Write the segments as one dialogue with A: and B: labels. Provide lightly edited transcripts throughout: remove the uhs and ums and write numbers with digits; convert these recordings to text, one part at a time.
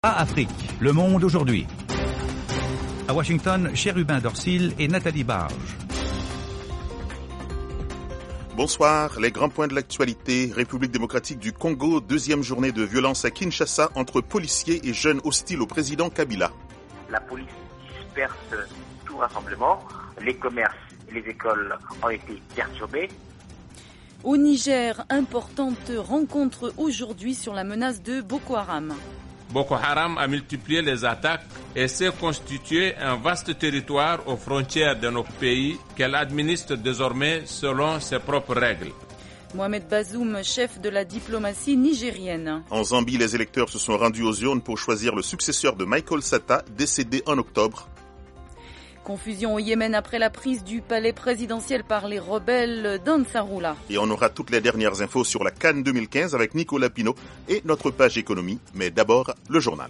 A: Afrique, le monde aujourd'hui. À Washington, Chérubin Dorsil et Nathalie Barge.
B: Bonsoir, les grands points de l'actualité. République démocratique du Congo, deuxième journée de violence à Kinshasa entre policiers et jeunes hostiles au président Kabila.
C: La police disperse tout rassemblement. Les commerces et les écoles ont été perturbés.
D: Au Niger, importante rencontre aujourd'hui sur la menace de Boko Haram.
E: Boko Haram a multiplié les attaques et s'est constitué un vaste territoire aux frontières de nos pays qu'elle administre désormais selon ses propres règles.
D: Mohamed Bazoum, chef de la diplomatie nigérienne.
B: En Zambie, les électeurs se sont rendus aux urnes pour choisir le successeur de Michael Sata, décédé en octobre.
D: Confusion au Yémen après la prise du palais présidentiel par les rebelles d'Ansarullah.
B: Et on aura toutes les dernières infos sur la CAN 2015 avec Nicolas Pinault et notre page économie. Mais d'abord, le journal.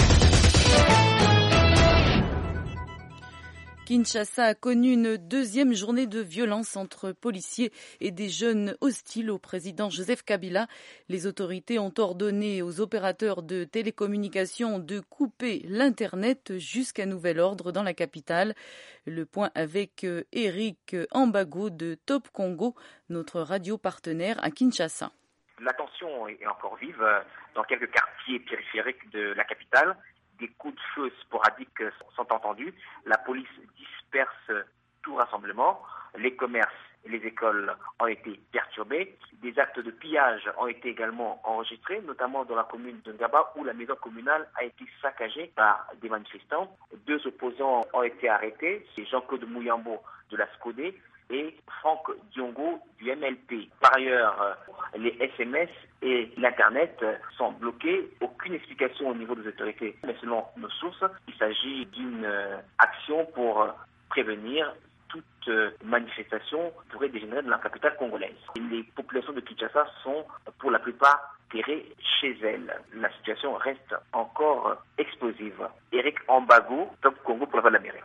D: Kinshasa a connu une deuxième journée de violence entre policiers et des jeunes hostiles au président Joseph Kabila. Les autorités ont ordonné aux opérateurs de télécommunications de couper l'Internet jusqu'à nouvel ordre dans la capitale. Le point avec Eric Ambago de Top Congo, notre radio partenaire à Kinshasa.
C: La tension est encore vive dans quelques quartiers périphériques de la capitale. Des coups de feu sporadiques sont entendus. La police disperse tout rassemblement. Les commerces et les écoles ont été perturbés. Des actes de pillage ont été également enregistrés, notamment dans la commune de Ngaba, où la maison communale a été saccagée par des manifestants. 2 opposants ont été arrêtés. C'est Jean-Claude Mouyambo de la SCODE et Franck Diongo du MLP. Par ailleurs, les SMS et l'Internet sont bloqués. Aucune explication au niveau des autorités. Mais selon nos sources, il s'agit d'une action pour prévenir toute manifestation qui pourrait dégénérer dans la capitale congolaise. Les populations de Kinshasa sont pour la plupart terrées chez elles. La situation reste encore explosive. Eric Ambago, Top Congo pour la Voix de l'Amérique.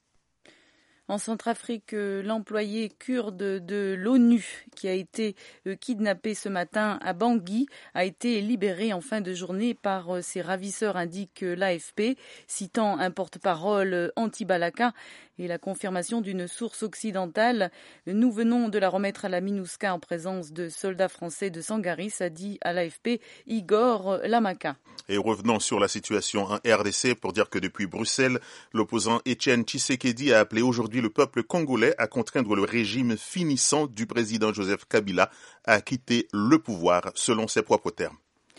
D: En Centrafrique, l'employé kurde de l'ONU qui a été kidnappé ce matin à Bangui a été libéré en fin de journée par ses ravisseurs, indique l'AFP, citant un porte-parole anti-Balaka et la confirmation d'une source occidentale. Nous venons de la remettre à la MINUSCA en présence de soldats français de Sangaris, a dit à l'AFP Igor Lamaka.
B: Et revenons sur la situation en RDC pour dire que depuis Bruxelles, l'opposant Étienne Tshisekedi a appelé aujourd'hui le peuple congolais à contraindre le régime finissant du président Joseph Kabila à quitter le pouvoir, selon ses propres termes.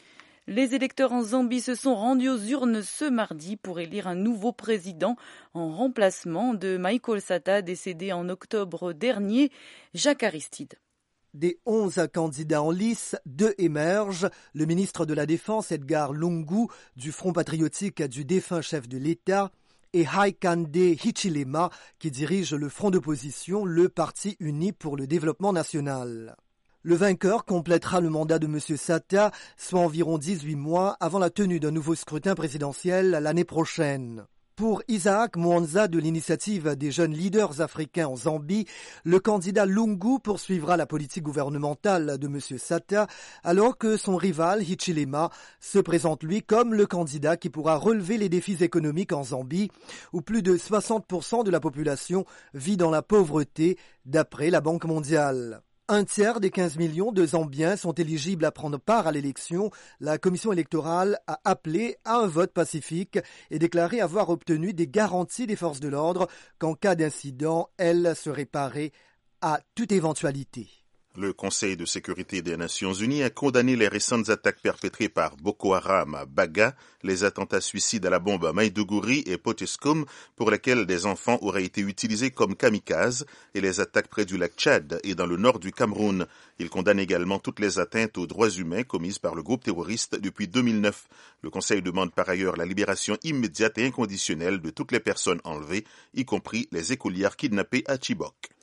D: Les électeurs en Zambie se sont rendus aux urnes ce mardi pour élire un nouveau président en remplacement de Michael Sata, décédé en octobre dernier. Jacques Aristide.
F: Des 11 candidats en lice, 2 émergent. Le ministre de la Défense, Edgar Lungu, du Front patriotique du défunt chef de l'État, et Haikande Hichilema, qui dirige le front d'opposition, le Parti uni pour le développement national. Le vainqueur complétera le mandat de M. Sata, soit environ 18 mois avant la tenue d'un nouveau scrutin présidentiel l'année prochaine. Pour Isaac Mwanza de l'initiative des jeunes leaders africains en Zambie, le candidat Lungu poursuivra la politique gouvernementale de M. Sata, alors que son rival Hichilema se présente lui comme le candidat qui pourra relever les défis économiques en Zambie, où plus de 60% de la population vit dans la pauvreté, d'après la Banque mondiale. Un tiers des 15 millions de Zambiens sont éligibles à prendre part à l'élection. La commission électorale a appelé à un vote pacifique et déclaré avoir obtenu des garanties des forces de l'ordre qu'en cas d'incident, elles seraient parées à toute éventualité.
B: Le Conseil de sécurité des Nations Unies a condamné les récentes attaques perpétrées par Boko Haram à Baga, les attentats suicides à la bombe à Maïdougouri et Potescom, pour lesquels des enfants auraient été utilisés comme kamikazes, et les attaques près du lac Tchad et dans le nord du Cameroun. Il condamne également toutes les atteintes aux droits humains commises par le groupe terroriste depuis 2009. Le Conseil demande par ailleurs la libération immédiate et inconditionnelle de toutes les personnes enlevées, y compris les écolières kidnappées à Chibok.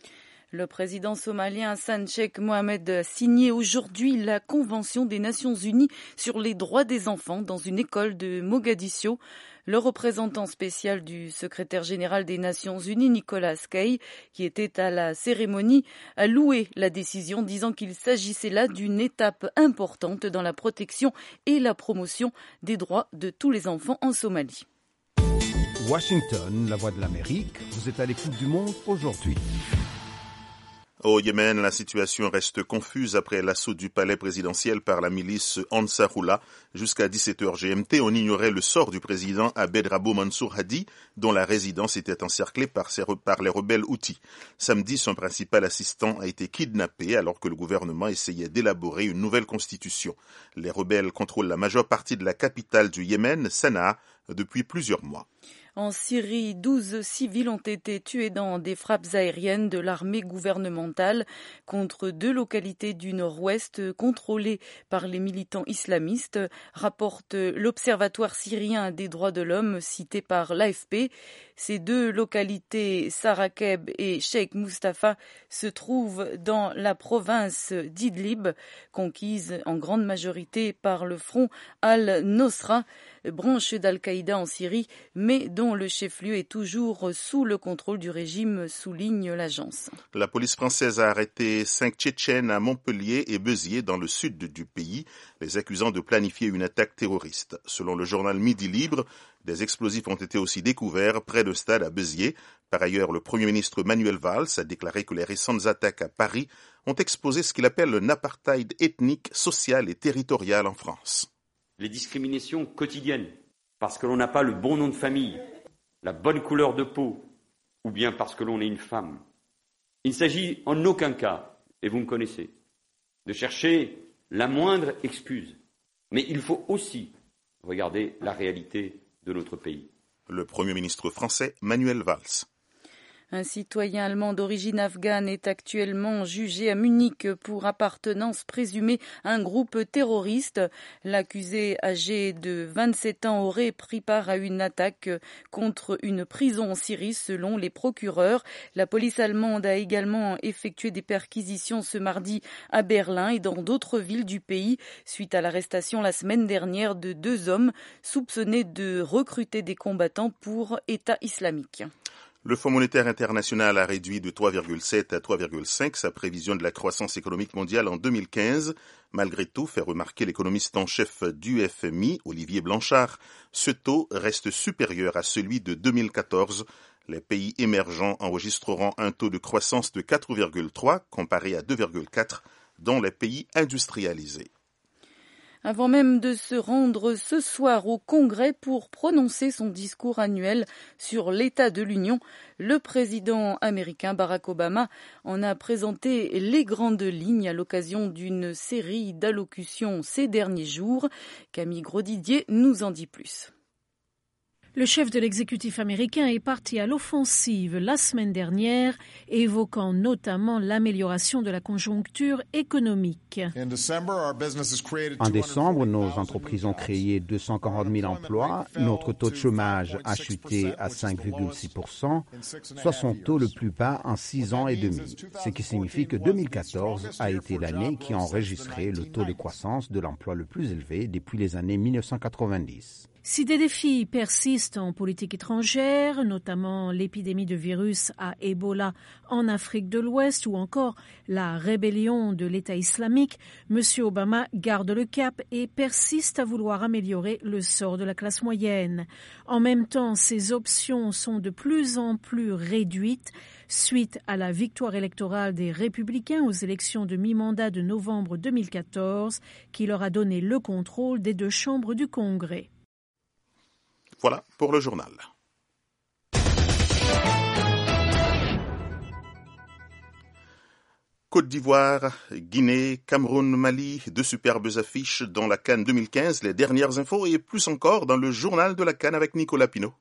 D: Le président somalien Hassan Sheikh Mohamed a signé aujourd'hui la Convention des Nations Unies sur les droits des enfants dans une école de Mogadiscio. Le représentant spécial du secrétaire général des Nations Unies, Nicolas Kay, qui était à la cérémonie, a loué la décision, disant qu'il s'agissait là d'une étape importante dans la protection et la promotion des droits de tous les enfants en Somalie.
G: Washington, la voix de l'Amérique, vous êtes à l'écoute du monde aujourd'hui.
B: Au Yémen, la situation reste confuse après l'assaut du palais présidentiel par la milice Ansarullah. Jusqu'à 17h GMT, on ignorait le sort du président Abed Rabo Mansour Hadi, dont la résidence était encerclée par les rebelles Houthis. Samedi, son principal assistant a été kidnappé alors que le gouvernement essayait d'élaborer une nouvelle constitution. Les rebelles contrôlent la majeure partie de la capitale du Yémen, Sanaa, depuis plusieurs mois.
D: En Syrie, 12 civils ont été tués dans des frappes aériennes de l'armée gouvernementale contre 2 localités du nord-ouest contrôlées par les militants islamistes, rapporte l'Observatoire syrien des droits de l'homme cité par l'AFP. Ces 2 localités, Sarakeb et Sheikh Mustafa, se trouvent dans la province d'Idlib, conquise en grande majorité par le front Al-Nosra, branche d'Al-Qaïda en Syrie, mais dont le chef-lieu est toujours sous le contrôle du régime, souligne l'agence.
B: La police française a arrêté 5 Tchétchènes à Montpellier et Béziers dans le sud du pays, les accusant de planifier une attaque terroriste. Selon le journal Midi Libre, des explosifs ont été aussi découverts près de stade à Béziers. Par ailleurs, le Premier ministre Manuel Valls a déclaré que les récentes attaques à Paris ont exposé ce qu'il appelle un apartheid ethnique, social et territorial en France.
H: Les discriminations quotidiennes, parce que l'on n'a pas le bon nom de famille, la bonne couleur de peau, ou bien parce que l'on est une femme. Il ne s'agit en aucun cas, et vous me connaissez, de chercher la moindre excuse. Mais il faut aussi regarder la réalité de notre pays.
B: Le Premier ministre français, Manuel Valls.
D: Un citoyen allemand d'origine afghane est actuellement jugé à Munich pour appartenance présumée à un groupe terroriste. L'accusé, âgé de 27 ans, aurait pris part à une attaque contre une prison en Syrie, selon les procureurs. La police allemande a également effectué des perquisitions ce mardi à Berlin et dans d'autres villes du pays, suite à l'arrestation la semaine dernière de 2 hommes soupçonnés de recruter des combattants pour État islamique.
B: Le Fonds monétaire international a réduit de 3,7 à 3,5 sa prévision de la croissance économique mondiale en 2015. Malgré tout, fait remarquer l'économiste en chef du FMI, Olivier Blanchard, ce taux reste supérieur à celui de 2014. Les pays émergents enregistreront un taux de croissance de 4,3 comparé à 2,4 dans les pays industrialisés.
D: Avant même de se rendre ce soir au Congrès pour prononcer son discours annuel sur l'état de l'Union, le président américain Barack Obama en a présenté les grandes lignes à l'occasion d'une série d'allocutions ces derniers jours. Camille Grosdidier nous en dit plus.
I: Le chef de l'exécutif américain est parti à l'offensive la semaine dernière, évoquant notamment l'amélioration de la conjoncture économique.
G: En décembre, nos entreprises ont créé 240 000 emplois. Notre taux de chômage a chuté à 5,6%, soit son taux le plus bas en 6 ans et demi. Ce qui signifie que 2014 a été l'année qui a enregistré le taux de croissance de l'emploi le plus élevé depuis les années 1990.
I: Si des défis persistent en politique étrangère, notamment l'épidémie de virus à Ebola en Afrique de l'Ouest ou encore la rébellion de l'État islamique, M. Obama garde le cap et persiste à vouloir améliorer le sort de la classe moyenne. En même temps, ses options sont de plus en plus réduites suite à la victoire électorale des Républicains aux élections de mi-mandat de novembre 2014 qui leur a donné le contrôle des 2 chambres du Congrès.
B: Voilà pour le journal. Côte d'Ivoire, Guinée, Cameroun, Mali, 2 superbes affiches dans la CAN 2015, les dernières infos et plus encore dans le journal de la CAN avec Nicolas Pinault.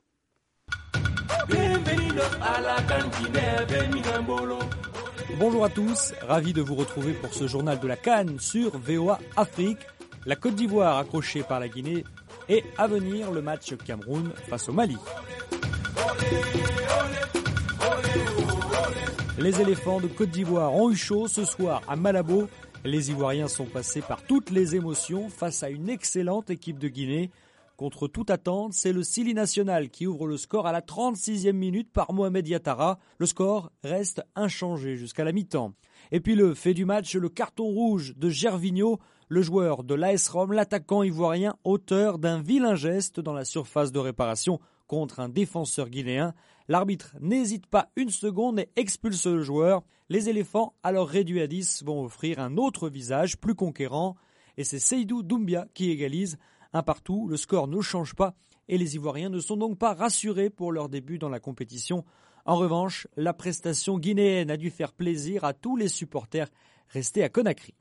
J: Bonjour à tous, ravi de vous retrouver pour ce journal de la CAN sur VOA Afrique. La Côte d'Ivoire accrochée par la Guinée et à venir le match Cameroun face au Mali. Les éléphants de Côte d'Ivoire ont eu chaud ce soir à Malabo. Les Ivoiriens sont passés par toutes les émotions face à une excellente équipe de Guinée. Contre toute attente, c'est le Sili National qui ouvre le score à la 36e minute par Mohamed Yattara. Le score reste inchangé jusqu'à la mi-temps. Et puis le fait du match, le carton rouge de Gervinho, le joueur de l'AS Rome, l'attaquant ivoirien, auteur d'un vilain geste dans la surface de réparation contre un défenseur guinéen. L'arbitre n'hésite pas une seconde et expulse le joueur. Les éléphants, alors réduits à 10, vont offrir un autre visage plus conquérant. Et c'est Seydou Doumbia qui égalise. Un partout, le score ne change pas et les Ivoiriens ne sont donc pas rassurés pour leur début dans la compétition. En revanche, la prestation guinéenne a dû faire plaisir à tous les supporters restés à Conakry.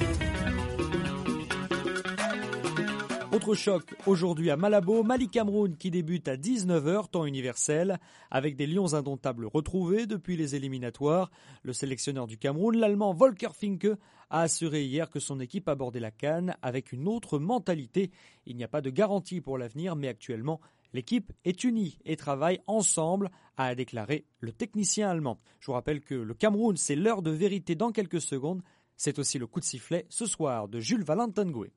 J: Autre choc aujourd'hui à Malabo, Mali-Cameroun qui débute à 19h temps universel avec des lions indomptables retrouvés depuis les éliminatoires. Le sélectionneur du Cameroun, l'Allemand Volker Finke, a assuré hier que son équipe abordait la CAN avec une autre mentalité. Il n'y a pas de garantie pour l'avenir, mais actuellement, l'équipe est unie et travaille ensemble, a déclaré le technicien allemand. Je vous rappelle que le Cameroun, c'est l'heure de vérité dans quelques secondes. C'est aussi le coup de sifflet ce soir de Jules Valentin Ngoué.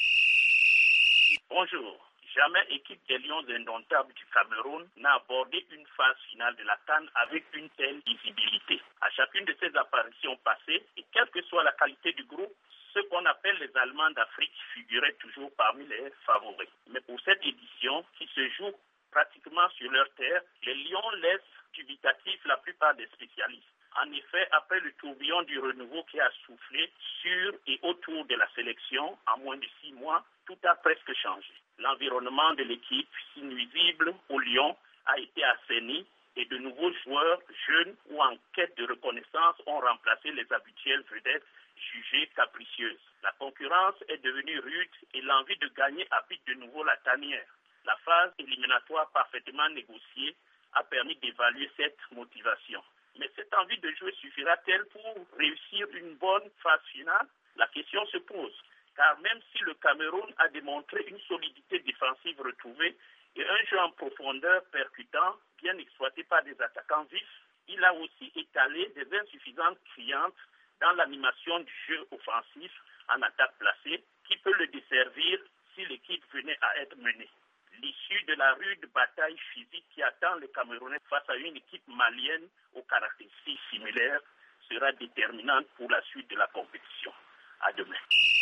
K: Bonjour. Jamais équipe des Lions indomptables du Cameroun n'a abordé une phase finale de la CAN avec une telle visibilité. À chacune de ces apparitions passées, et quelle que soit la qualité du groupe, ceux qu'on appelle les Allemands d'Afrique figuraient toujours parmi les favoris. Mais pour cette édition, qui se joue pratiquement sur leur terre, les Lions laissent dubitatifs la plupart des spécialistes. En effet, après le tourbillon du renouveau qui a soufflé sur et autour de la sélection en moins de 6 mois, tout a presque changé. L'environnement de l'équipe, si nuisible aux Lions, a été assaini et de nouveaux joueurs jeunes ou en quête de reconnaissance ont remplacé les habituelles vedettes jugées capricieuses. La concurrence est devenue rude et l'envie de gagner habite de nouveau la tanière. La phase éliminatoire parfaitement négociée a permis d'évaluer cette motivation. Mais cette envie de jouer suffira-t-elle pour réussir une bonne phase finale? La question se pose, car même si le Cameroun a démontré une solidité défensive retrouvée et un jeu en profondeur percutant, bien exploité par des attaquants vifs, il a aussi étalé des insuffisances criantes dans l'animation du jeu offensif en attaque placée, qui peut le desservir si l'équipe venait à être menée. L'issue de la rude bataille physique qui attend les Camerounais face à une équipe malienne aux caractéristiques similaires sera déterminante pour la suite de la compétition. À demain.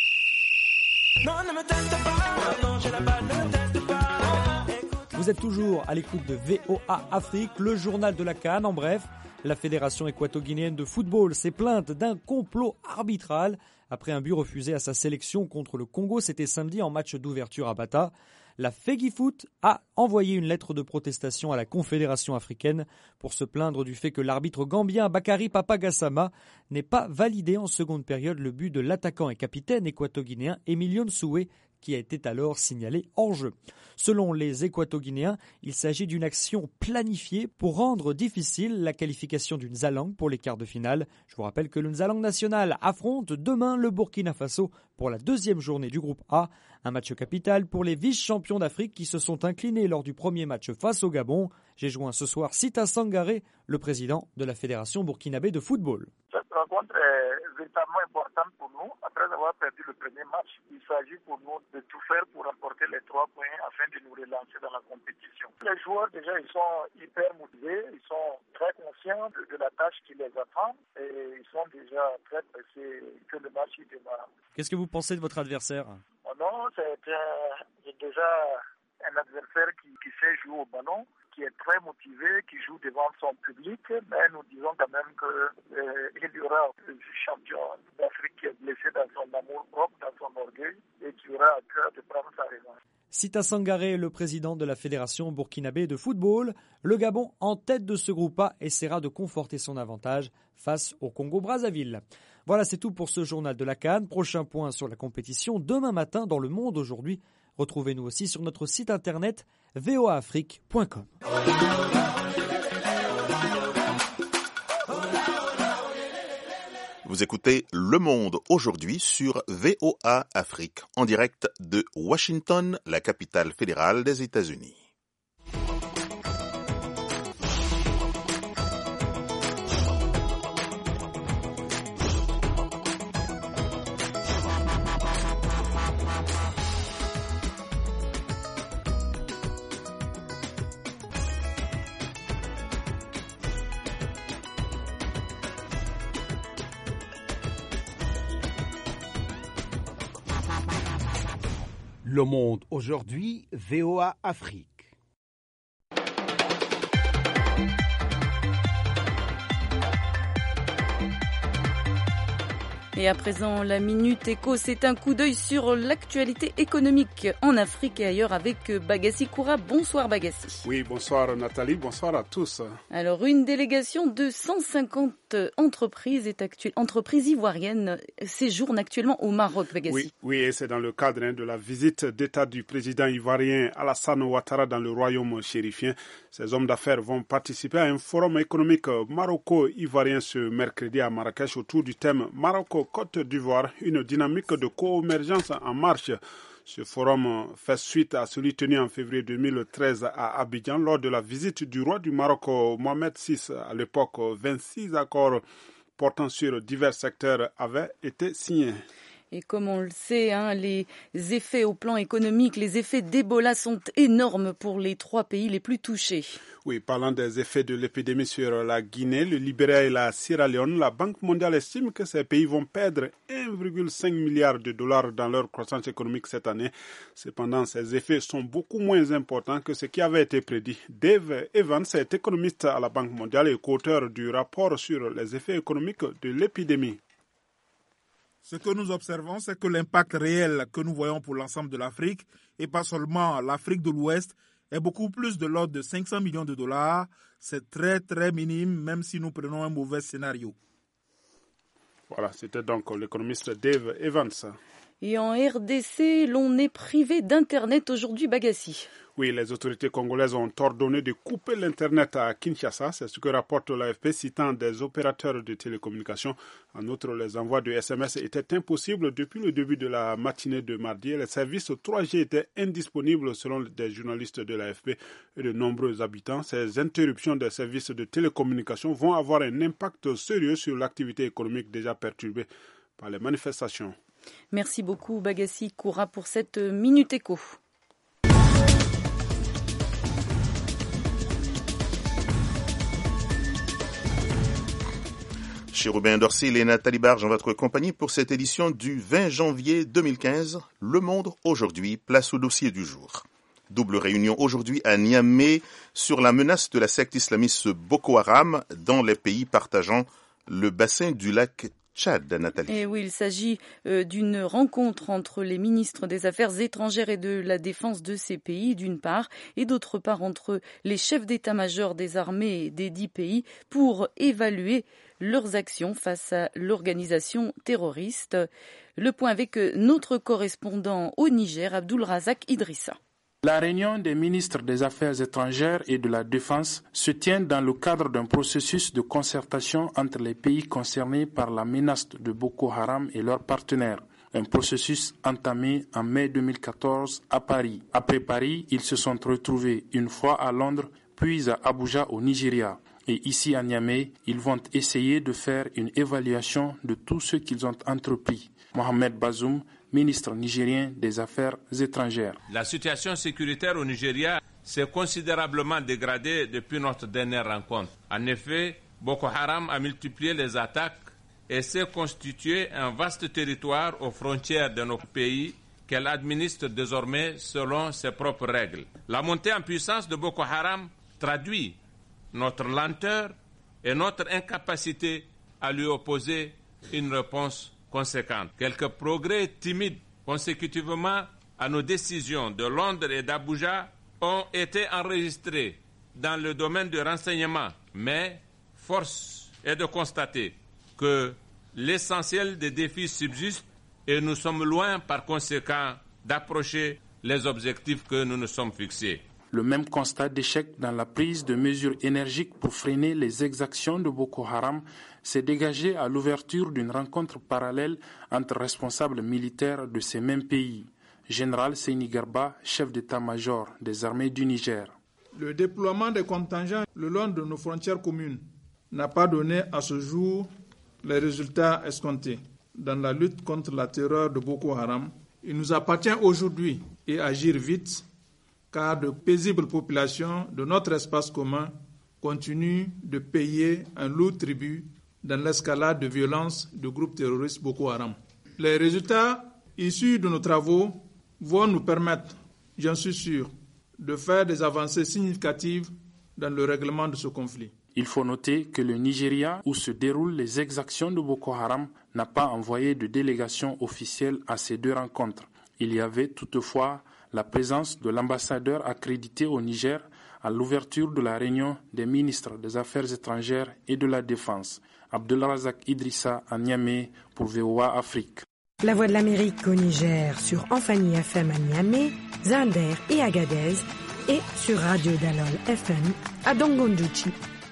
J: Vous êtes toujours à l'écoute de VOA Afrique, le journal de la CAN. En bref, la Fédération équato-guinéenne de football s'est plainte d'un complot arbitral après un but refusé à sa sélection contre le Congo. C'était samedi en match d'ouverture à Bata. La FEGIFOOT a envoyé une lettre de protestation à la Confédération africaine pour se plaindre du fait que l'arbitre gambien Bakary Papagassama n'ait pas validé en seconde période le but de l'attaquant et capitaine équato-guinéen Emilio Nsoué, qui a été alors signalé hors jeu. Selon les Équato-Guinéens, il s'agit d'une action planifiée pour rendre difficile la qualification du Nzalang pour les quarts de finale. Je vous rappelle que le Nzalang national affronte demain le Burkina Faso pour la deuxième journée du groupe A. Un match capital pour les vice-champions d'Afrique qui se sont inclinés lors du premier match face au Gabon. J'ai joint ce soir Sita Sangaré, le président de la Fédération burkinabé de football.
L: Cette rencontre est véritablement importante pour nous. Après avoir perdu le premier match, il s'agit pour nous de tout faire pour remporter les 3 points afin de nous relancer dans la compétition. Les joueurs, déjà, ils sont hyper motivés, ils sont très conscients de la tâche qui les attend et ils sont déjà très pressés que le match démarre.
J: Qu'est-ce que vous pensez de votre adversaire?
L: Non, c'est déjà un adversaire qui sait jouer au ballon, qui est très motivé, qui joue devant son public, mais nous disons quand même qu'il y aura un champion d'Afrique qui est blessé dans son amour propre, dans son orgueil, et qui aura à cœur de prendre sa revanche.
J: Sita Sangaré, le président de la Fédération burkinabé de football, le Gabon en tête de ce groupe A essaiera de conforter son avantage face au Congo-Brazzaville. Voilà, c'est tout pour ce journal de la CAN. Prochain point sur la compétition demain matin dans Le Monde aujourd'hui. Retrouvez-nous aussi sur notre site internet voaafrique.com.
B: Vous écoutez Le Monde aujourd'hui sur VOA Afrique, en direct de Washington, la capitale fédérale des États-Unis.
G: Le Monde aujourd'hui, VOA Afrique.
D: Et à présent, la Minute Éco, c'est un coup d'œil sur l'actualité économique en Afrique et ailleurs avec Bagassi Koura. Bonsoir Bagassi.
M: Oui, bonsoir Nathalie, bonsoir à tous.
D: Alors, une délégation de 150 entreprises ivoiriennes séjourne actuellement au Maroc, Bagassi.
M: Oui, et c'est dans le cadre de la visite d'État du président ivoirien Alassane Ouattara dans le royaume chérifien. Ces hommes d'affaires vont participer à un forum économique maroco-ivoirien ce mercredi à Marrakech autour du thème Maroc-Côte d'Ivoire, une dynamique de co-émergence en marche. Ce forum fait suite à celui tenu en février 2013 à Abidjan lors de la visite du roi du Maroc Mohamed VI. À l'époque, 26 accords portant sur divers secteurs avaient été signés.
D: Et comme on le sait, les effets au plan économique, les effets d'Ebola sont énormes pour les 3 pays les plus touchés.
M: Oui, parlant des effets de l'épidémie sur la Guinée, le Libéria et la Sierra Leone, la Banque mondiale estime que ces pays vont perdre 1,5 milliard de dollars dans leur croissance économique cette année. Cependant, ces effets sont beaucoup moins importants que ce qui avait été prédit. Dave Evans est économiste à la Banque mondiale et co-auteur du rapport sur les effets économiques de l'épidémie.
N: Ce que nous observons, c'est que l'impact réel que nous voyons pour l'ensemble de l'Afrique, et pas seulement l'Afrique de l'Ouest, est beaucoup plus de l'ordre de 500 millions de dollars. C'est très, très minime, même si nous prenons un mauvais scénario.
M: Voilà, c'était donc l'économiste Dave Evans.
D: Et en RDC, l'on est privé d'Internet aujourd'hui, Bagassi.
M: Oui, les autorités congolaises ont ordonné de couper l'Internet à Kinshasa. C'est ce que rapporte l'AFP citant des opérateurs de télécommunications. En outre, les envois de SMS étaient impossibles depuis le début de la matinée de mardi. Et les services 3G étaient indisponibles selon des journalistes de l'AFP et de nombreux habitants. Ces interruptions des services de télécommunications vont avoir un impact sérieux sur l'activité économique déjà perturbée par les manifestations.
D: Merci beaucoup Bagassi Koura pour cette Minute Éco.
B: Chérubin Dorsil et Nathalie Barge en votre compagnie pour cette édition du 20 janvier 2015. Le Monde aujourd'hui, place au dossier du jour. Double réunion aujourd'hui à Niamey sur la menace de la secte islamiste Boko Haram dans les pays partageant le bassin du lac Tchad, Nathalie.
D: Et oui, il s'agit d'une rencontre entre les ministres des Affaires étrangères et de la défense de ces pays, d'une part, et d'autre part entre les chefs d'état-major des armées des 10 pays pour évaluer leurs actions face à l'organisation terroriste. Le point avec notre correspondant au Niger, Abdul Razak Idrissa.
O: La réunion des ministres des Affaires étrangères et de la Défense se tient dans le cadre d'un processus de concertation entre les pays concernés par la menace de Boko Haram et leurs partenaires. Un processus entamé en mai 2014 à Paris. Après Paris, ils se sont retrouvés une fois à Londres, puis à Abuja au Nigeria. Et ici à Niamey, ils vont essayer de faire une évaluation de tout ce qu'ils ont entrepris. Mohamed Bazoum, ministre nigérien des Affaires étrangères.
E: La situation sécuritaire au Nigeria s'est considérablement dégradée depuis notre dernière rencontre. En effet, Boko Haram a multiplié les attaques et s'est constitué un vaste territoire aux frontières de nos pays qu'elle administre désormais selon ses propres règles. La montée en puissance de Boko Haram traduit notre lenteur et notre incapacité à lui opposer une réponse conséquente. Quelques progrès timides consécutivement à nos décisions de Londres et d'Abuja ont été enregistrés dans le domaine du renseignement, mais force est de constater que l'essentiel des défis subsiste et nous sommes loin par conséquent d'approcher les objectifs que nous nous sommes fixés.
O: Le même constat d'échec dans la prise de mesures énergiques pour freiner les exactions de Boko Haram s'est dégagé à l'ouverture d'une rencontre parallèle entre responsables militaires de ces mêmes pays. Général Seyni Garba, chef d'état-major des armées du Niger.
N: Le déploiement des contingents le long de nos frontières communes n'a pas donné à ce jour les résultats escomptés. Dans la lutte contre la terreur de Boko Haram, il nous appartient aujourd'hui et agir vite, car de paisibles populations de notre espace commun continuent de payer un lourd tribut dans l'escalade de violence du groupe terroriste Boko Haram. Les résultats issus de nos travaux vont nous permettre, j'en suis sûr, de faire des avancées significatives dans le règlement de ce conflit.
O: Il faut noter que le Nigeria, où se déroulent les exactions de Boko Haram, n'a pas envoyé de délégation officielle à ces deux rencontres. Il y avait toutefois la présence de l'ambassadeur accrédité au Niger à l'ouverture de la réunion des ministres des Affaires étrangères et de la Défense. Abdelrazak Idrissa à Niamey pour VOA Afrique.
P: La Voix de l'Amérique au Niger sur Amphani FM à Niamey, Zinder et Agadez et sur Radio Dalol FM à Dongondouchi.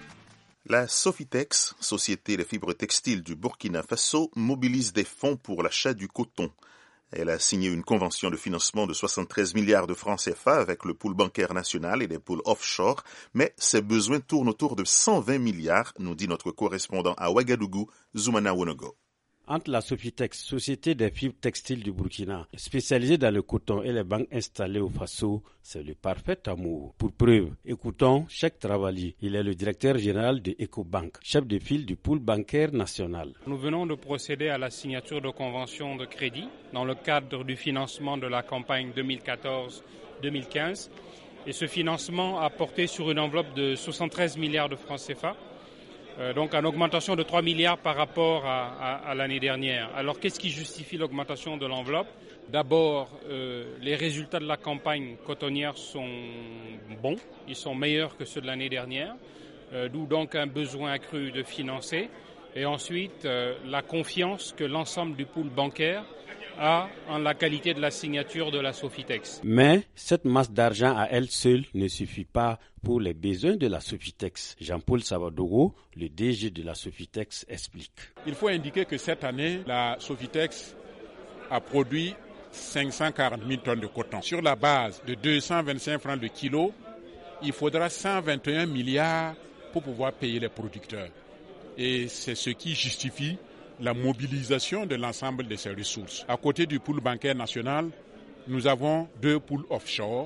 B: La Sofitex, Société des fibres textiles du Burkina Faso, mobilise des fonds pour l'achat du coton. Elle a signé une convention de financement de 73 milliards de francs CFA avec le pool bancaire national et des pools offshore, mais ses besoins tournent autour de 120 milliards, nous dit notre correspondant à Ouagadougou, Zoumana Wonogo.
Q: Entre la Sofitex, Société des fibres textiles du Burkina, spécialisée dans le coton, et les banques installées au Faso, c'est le parfait amour. Pour preuve, écoutons Cheikh Travali. Il est le directeur général de Ecobank, chef de file du pool bancaire national.
R: Nous venons de procéder à la signature de conventions de crédit dans le cadre du financement de la campagne 2014-2015. Et ce financement a porté sur une enveloppe de 73 milliards de francs CFA. Donc en augmentation de 3 milliards par rapport à l'année dernière. Alors qu'est-ce qui justifie l'augmentation de l'enveloppe ? D'abord, les résultats de la campagne cotonnière sont bons, ils sont meilleurs que ceux de l'année dernière, d'où donc un besoin accru de financer. Et ensuite, la confiance que l'ensemble du pool bancaire a en la qualité de la signature de la Sofitex.
Q: Mais cette masse d'argent à elle seule ne suffit pas pour les besoins de la Sofitex. Jean-Paul Savadogo, le DG de la Sofitex, explique.
S: Il faut indiquer que cette année, la Sofitex a produit 540 000 tonnes de coton. Sur la base de 225 francs le kilo, il faudra 121 milliards pour pouvoir payer les producteurs. Et c'est ce qui justifie la mobilisation de l'ensemble de ces ressources. À côté du pool bancaire national, nous avons deux pools offshore,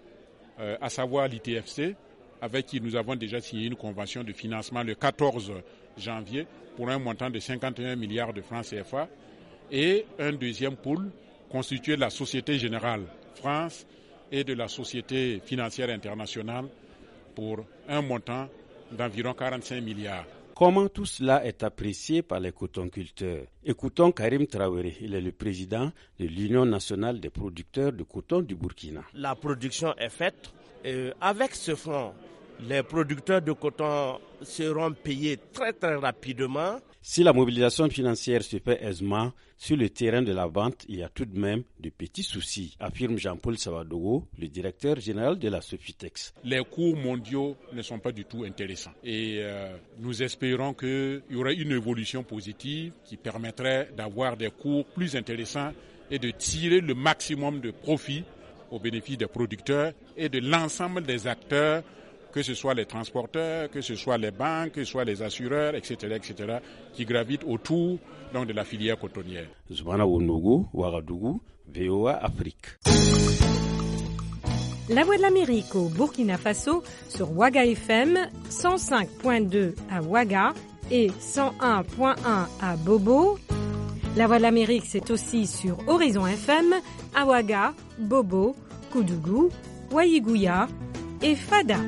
S: à savoir l'ITFC, avec qui nous avons déjà signé une convention de financement le 14 janvier pour un montant de 51 milliards de francs CFA, et un deuxième pool constitué de la Société Générale France et de la Société Financière Internationale pour un montant d'environ 45 milliards.
Q: Comment tout cela est apprécié par les cotonculteurs? Écoutons Karim Traoré, il est le président de l'Union nationale des producteurs de coton du Burkina.
T: La production est faite. Avec ce fonds, les producteurs de coton seront payés très très rapidement.
Q: Si la mobilisation financière se fait aisément, sur le terrain de la vente, il y a tout de même de petits soucis, affirme Jean-Paul Savadogo, le directeur général de la Sofitex.
S: Les cours mondiaux ne sont pas du tout intéressants et nous espérons qu'il y aura une évolution positive qui permettrait d'avoir des cours plus intéressants et de tirer le maximum de profit au bénéfice des producteurs et de l'ensemble des acteurs, que ce soit les transporteurs, que ce soit les banques, que ce soit les assureurs, etc., qui gravitent autour donc, de la filière cotonnière.
Q: Zoumana Wonogo, Ouagadougou, VOA Afrique.
P: La Voix de l'Amérique au Burkina Faso sur Ouaga FM, 105.2 à Ouaga et 101.1 à Bobo. La Voix de l'Amérique, c'est aussi sur Horizon FM, à Ouaga, Bobo, Koudougou, Ouaïgouya et Fada.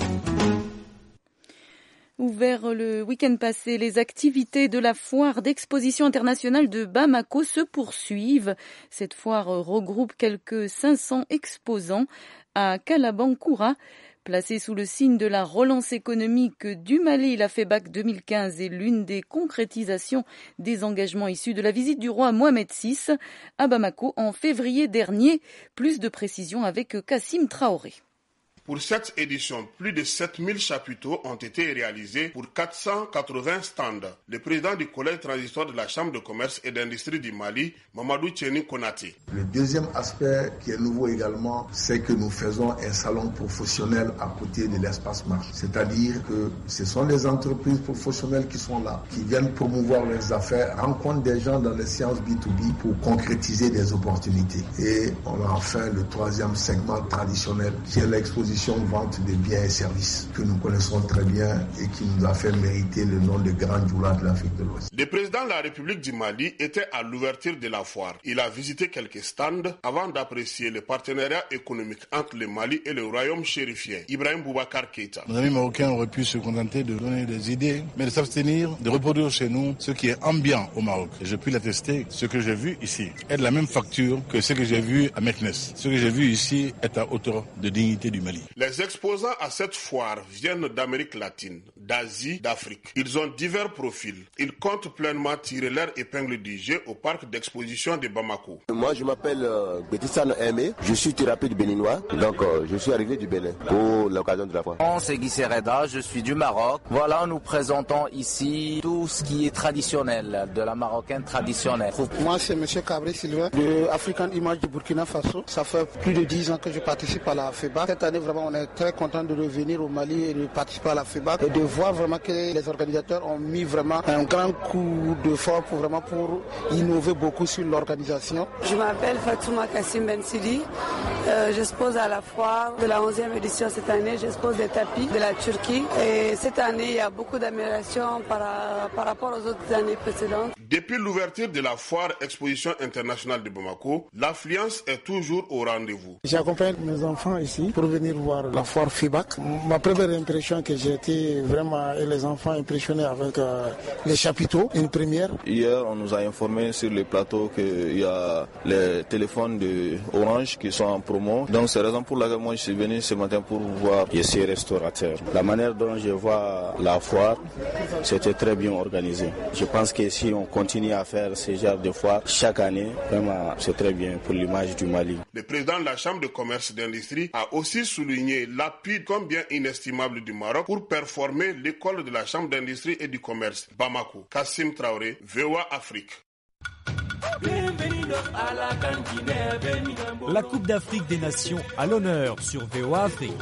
D: Ouvert le week-end passé, les activités de la foire d'exposition internationale de Bamako se poursuivent. Cette foire regroupe quelques 500 exposants à Kalabankoura. Placée sous le signe de la relance économique du Mali, la FEBAC 2015 est l'une des concrétisations des engagements issus de la visite du roi Mohamed VI à Bamako en février dernier. Plus de précisions avec Kassim Traoré.
U: Pour cette édition, plus de 7000 chapiteaux ont été réalisés pour 480 stands. Le président du collège transitoire de la Chambre de commerce et d'industrie du Mali, Mamadou Tcheni Konaté.
V: Le deuxième aspect qui est nouveau également, c'est que nous faisons un salon professionnel à côté de l'espace marché. C'est-à-dire que ce sont les entreprises professionnelles qui sont là, qui viennent promouvoir leurs affaires, rencontrent des gens dans les séances B2B pour concrétiser des opportunités. Et on a enfin le troisième segment traditionnel, qui est l'exposition l'exposition vente des biens et services que nous connaissons très bien et qui nous a fait mériter le nom de Grand Djoula de l'Afrique de l'Ouest.
U: Le président de la République du Mali était à l'ouverture de la foire. Il a visité quelques stands avant d'apprécier le partenariat économique entre le Mali et le royaume chérifien. Ibrahim Boubacar Keïta.
A: Nos amis marocains auraient pu se contenter de donner des idées, mais de s'abstenir de reproduire chez nous ce qui est ambiant au Maroc. Et je puis l'attester, ce que j'ai vu ici est de la même facture que ce que j'ai vu à Meknes. Ce que j'ai vu ici est à hauteur de dignité du Mali.
U: Les exposants à cette foire viennent d'Amérique latine, d'Asie, d'Afrique. Ils ont divers profils. Ils comptent pleinement tirer leur épingle du jeu au parc d'exposition de Bamako.
C: Moi, je m'appelle Betissane Aimé. Je suis thérapeute béninois. Donc, je suis arrivé du Bénin pour l'occasion de la foire.
W: C'est Guy Sereda, je suis du Maroc. Voilà, nous présentons ici tout ce qui est traditionnel, de la marocaine traditionnelle.
X: Moi, c'est M. Cabri Sylvain, de African Image du Burkina Faso. Ça fait plus de 10 ans que je participe à la FEBAC. Cette année, vraiment, on est très content de revenir au Mali et de participer à la FEBAC et de voir vraiment que les organisateurs ont mis vraiment un grand coup de force pour innover beaucoup sur l'organisation.
Y: Je m'appelle Fatouma Kassim Ben Sidi. J'expose à la foire de la 11e édition cette année. J'expose des tapis de la Turquie. Et cette année, il y a beaucoup d'améliorations par rapport aux autres années précédentes.
U: Depuis l'ouverture de la foire exposition internationale de Bamako, l'affluence est toujours au rendez-vous.
X: J'accompagne mes enfants ici pour venir voir la foire FIBAC. Ma première impression que j'ai été vraiment, et les enfants impressionnés avec les chapiteaux, une première.
C: Hier, on nous a informé sur les plateaux qu'il y a les téléphones de Orange qui sont en promo. Donc c'est la raison pour laquelle moi je suis venu ce matin pour voir ces restaurateurs. La manière dont je vois la foire, c'était très bien organisé. Je pense que si on continue à faire ce genre de foire chaque année, vraiment c'est très bien pour l'image du Mali.
U: Le président de la Chambre de commerce et d'industrie a aussi souligné l'appui combien inestimable du Maroc pour performer l'école de la Chambre d'industrie et du commerce Bamako. Kassim Traoré, VOA Afrique.
J: La Coupe d'Afrique des Nations à l'honneur sur VOA Afrique.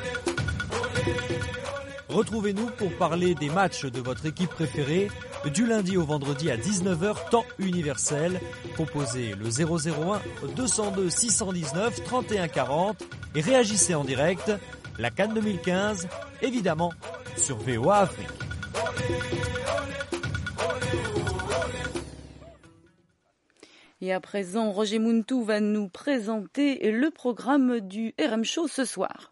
J: Retrouvez-nous pour parler des matchs de votre équipe préférée du lundi au vendredi à 19h, temps universel. Composez le 001 202 619 31 40 et réagissez en direct. La CAN 2015, évidemment, sur VOA Afrique.
D: Et à présent, Roger Muntou va nous présenter le programme du RM Show ce soir.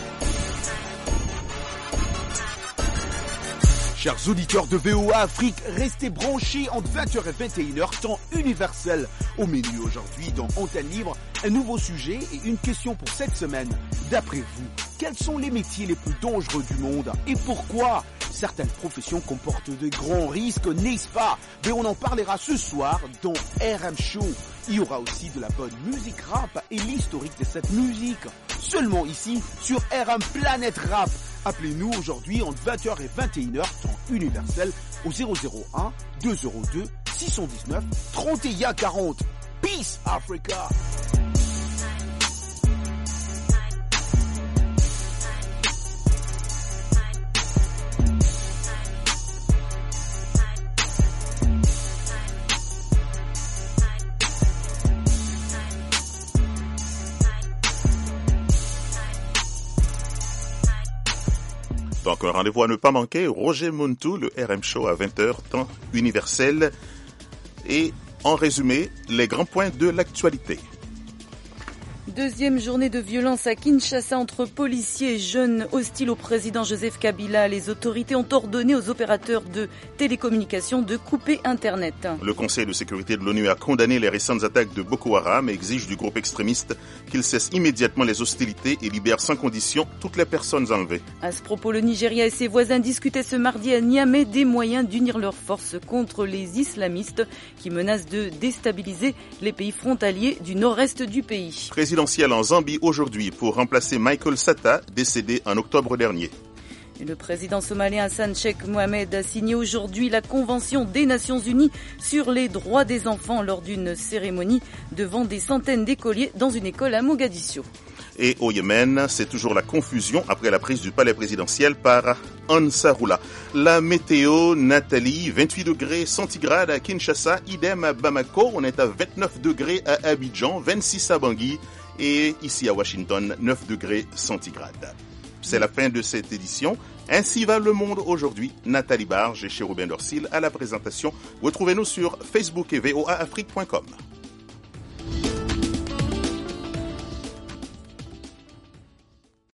Z: Chers auditeurs de VOA Afrique, restez branchés entre 20h et 21h, temps universel. Au menu aujourd'hui, dans Antenne Libre, un nouveau sujet et une question pour cette semaine. D'après vous, quels sont les métiers les plus dangereux du monde et pourquoi? Certaines professions comportent de grands risques, n'est-ce pas? Mais on en parlera ce soir dans RM Show. Il y aura aussi de la bonne musique rap et l'historique de cette musique. Seulement ici, sur RM Planète Rap. Appelez-nous aujourd'hui entre 20h et 21h, temps universel, au 001 202 619 31 40. Peace Africa!
B: Donc un rendez-vous à ne pas manquer, Roger Muntou, le RM Show à 20h, temps universel. Et en résumé, les grands points de l'actualité.
D: Deuxième journée de violence à Kinshasa entre policiers et jeunes hostiles au président Joseph Kabila. Les autorités ont ordonné aux opérateurs de télécommunications de couper Internet.
B: Le Conseil de sécurité de l'ONU a condamné les récentes attaques de Boko Haram et exige du groupe extrémiste qu'il cesse immédiatement les hostilités et libère sans condition toutes les personnes enlevées.
D: À ce propos, le Nigeria et ses voisins discutaient ce mardi à Niamey des moyens d'unir leurs forces contre les islamistes qui menacent de déstabiliser les pays frontaliers du nord-est du pays.
B: Présidentielle en Zambie aujourd'hui pour remplacer Michael Sata, décédé en octobre dernier.
D: Et le président somalien Hassan Sheikh Mohamed a signé aujourd'hui la Convention des Nations Unies sur les droits des enfants lors d'une cérémonie devant des centaines d'écoliers dans une école à Mogadiscio.
B: Et au Yémen, c'est toujours la confusion après la prise du palais présidentiel par Ansarullah. La météo, Nathalie, 28 degrés centigrades à Kinshasa, idem à Bamako, on est à 29 degrés à Abidjan, 26 à Bangui et ici à Washington, 9 degrés centigrades. C'est la fin de cette édition. Ainsi va le monde aujourd'hui. Nathalie Barge et Chérubin Dorsil à la présentation. Retrouvez-nous sur Facebook et voaafrique.com.